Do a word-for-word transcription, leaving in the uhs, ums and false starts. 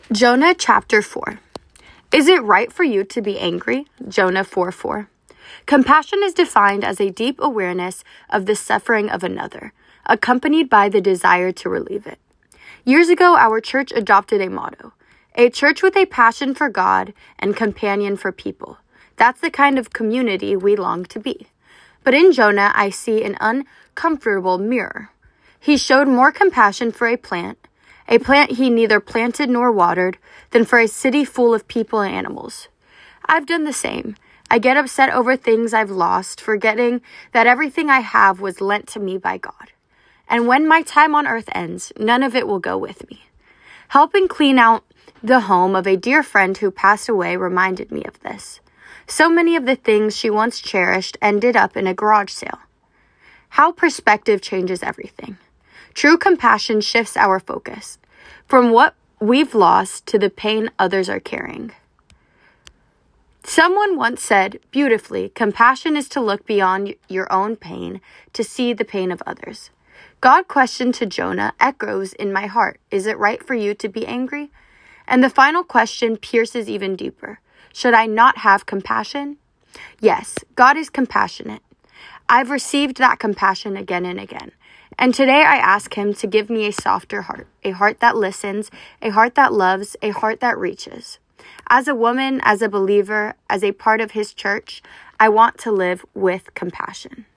Jonah chapter four. Is it right for you to be angry? Jonah four four. Compassion is defined as a deep awareness of the suffering of another, accompanied by the desire to relieve it. Years ago, our church adopted a motto, a church with a passion for God and companion for people. That's the kind of community we long to be. But in Jonah, I see an uncomfortable mirror. He showed more compassion for a plant, a plant he neither planted nor watered, than for a city full of people and animals. I've done the same. I get upset over things I've lost, forgetting that everything I have was lent to me by God. And when my time on earth ends, none of it will go with me. Helping clean out the home of a dear friend who passed away reminded me of this. So many of the things she once cherished ended up in a garage sale. How perspective changes everything. True compassion shifts our focus from what we've lost to the pain others are carrying. Someone once said beautifully, compassion is to look beyond your own pain to see the pain of others. God's question to Jonah echoes in my heart. Is it right for you to be angry? And the final question pierces even deeper. Should I not have compassion? Yes, God is compassionate. I've received that compassion again and again. And today I ask him to give me a softer heart, a heart that listens, a heart that loves, a heart that reaches. As a woman, as a believer, as a part of his church, I want to live with compassion.